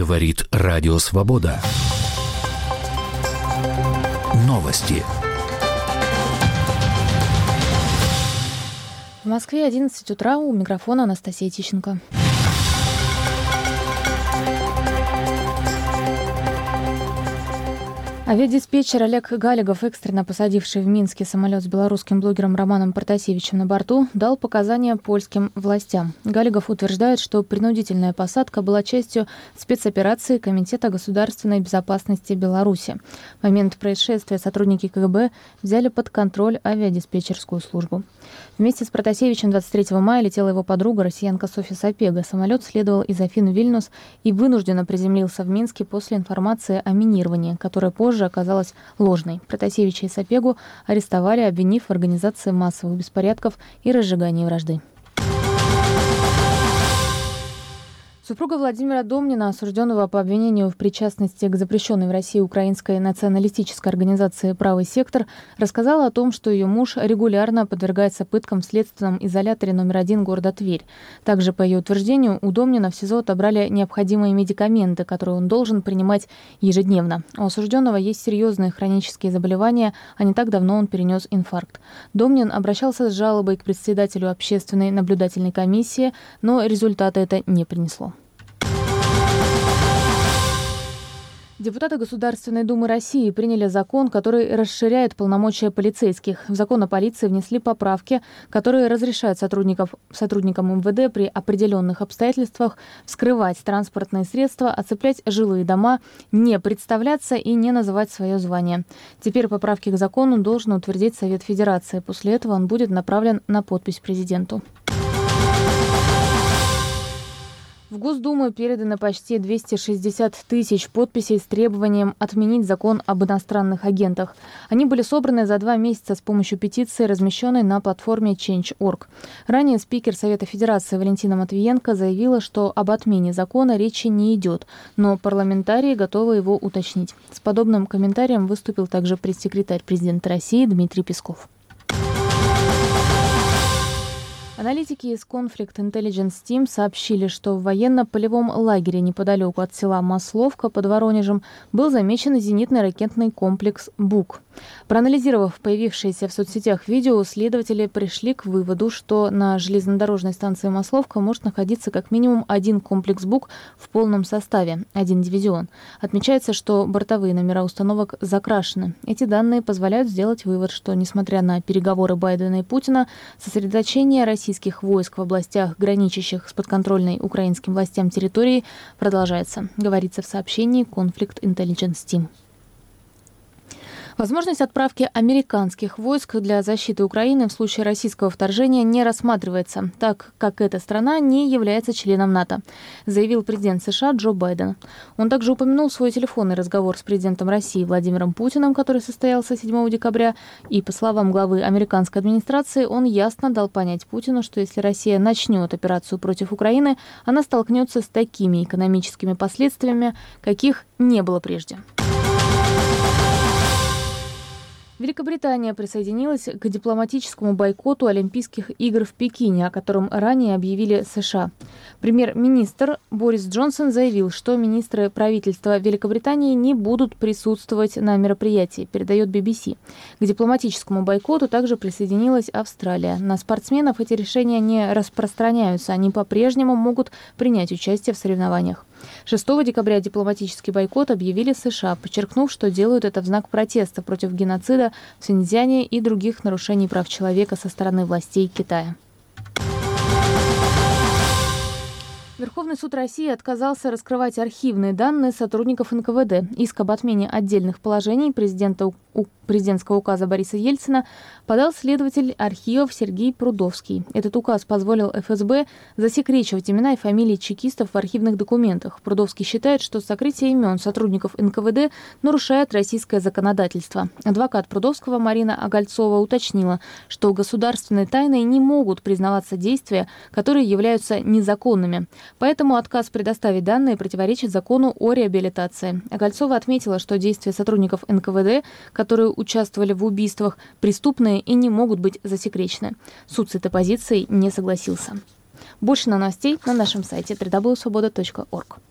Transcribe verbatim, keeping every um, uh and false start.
Говорит Радио Свобода. Новости. В Москве одиннадцать утра, у микрофона Анастасия Тищенко. Авиадиспетчер Олег Галигов, экстренно посадивший в Минске самолет с белорусским блогером Романом Протасевичем на борту, дал показания польским властям. Галигов утверждает, что принудительная посадка была частью спецоперации Комитета государственной безопасности Беларуси. В момент происшествия сотрудники ка гэ бэ взяли под контроль авиадиспетчерскую службу. Вместе с Протасевичем двадцать третьего мая летела его подруга, россиянка Софья Сапега. Самолет следовал из Афин в Вильнюс и вынужденно приземлился в Минске после информации о минировании, которая позже оказалась ложной. Протасевича и Сапегу арестовали, обвинив в организации массовых беспорядков и разжигании вражды. Супруга Владимира Домнина, осужденного по обвинению в причастности к запрещенной в России украинской националистической организации «Правый сектор», рассказала о том, что ее муж регулярно подвергается пыткам в следственном изоляторе номер один города Тверь. Также, по ее утверждению, у Домнина в СИЗО отобрали необходимые медикаменты, которые он должен принимать ежедневно. У осужденного есть серьезные хронические заболевания, а не так давно он перенес инфаркт. Домнин обращался с жалобой к председателю общественной наблюдательной комиссии, но результата это не принесло. Депутаты Государственной Думы России приняли закон, который расширяет полномочия полицейских. В закон о полиции внесли поправки, которые разрешают сотрудников, сотрудникам эм вэ дэ при определенных обстоятельствах вскрывать транспортные средства, оцеплять жилые дома, не представляться и не называть свое звание. Теперь поправки к закону должен утвердить Совет Федерации. После этого он будет направлен на подпись президенту. В Госдуму передано почти двести шестьдесят тысяч подписей с требованием отменить закон об иностранных агентах. Они были собраны за два месяца с помощью петиции, размещенной на платформе ченч точка орг. Ранее спикер Совета Федерации Валентина Матвиенко заявила, что об отмене закона речи не идет, но парламентарии готовы его уточнить. С подобным комментарием выступил также пресс-секретарь президента России Дмитрий Песков. Аналитики из Conflict Intelligence Team сообщили, что в военно-полевом лагере неподалеку от села Масловка под Воронежем был замечен зенитный ракетный комплекс «Бук». Проанализировав появившееся в соцсетях видео, следователи пришли к выводу, что на железнодорожной станции Масловка может находиться как минимум один комплекс «Бук» в полном составе, один дивизион. Отмечается, что бортовые номера установок закрашены. Эти данные позволяют сделать вывод, что, несмотря на переговоры Байдена и Путина, сосредоточение российских войск в областях, граничащих с подконтрольной украинским властям территорией, продолжается, говорится в сообщении Conflict Intelligence Team. Возможность отправки американских войск для защиты Украины в случае российского вторжения не рассматривается, так как эта страна не является членом НАТО, заявил президент США Джо Байден. Он также упомянул свой телефонный разговор с президентом России Владимиром Путиным, который состоялся седьмого декабря, и, по словам главы американской администрации, он ясно дал понять Путину, что если Россия начнет операцию против Украины, она столкнется с такими экономическими последствиями, каких не было прежде. Великобритания присоединилась к дипломатическому бойкоту Олимпийских игр в Пекине, о котором ранее объявили США. Премьер-министр Борис Джонсон заявил, что министры правительства Великобритании не будут присутствовать на мероприятии, передает би би си. К дипломатическому бойкоту также присоединилась Австралия. На спортсменов эти решения не распространяются, они по-прежнему могут принять участие в соревнованиях. шестого декабря дипломатический бойкот объявили США, подчеркнув, что делают это в знак протеста против геноцида в Синьцзяне и других нарушений прав человека со стороны властей Китая. Верховный суд России отказался раскрывать архивные данные сотрудников эн ка вэ дэ. Иск об отмене отдельных положений президента у президентского указа Бориса Ельцина подал следователь архивов Сергей Прудовский. Этот указ позволил эф эс бэ засекречивать имена и фамилии чекистов в архивных документах. Прудовский считает, что сокрытие имен сотрудников эн ка вэ дэ нарушает российское законодательство. Адвокат Прудовского Марина Огольцова уточнила, что государственной тайной не могут признаваться действия, которые являются незаконными. Поэтому отказ предоставить данные противоречит закону о реабилитации. Огольцова отметила, что действия сотрудников эн ка вэ дэ, которые участвовали в убийствах, преступные и не могут быть засекречены. Суд с этой позицией не согласился. Больше новостей на нашем сайте дабл ю дабл ю дабл ю точка свобода точка орг.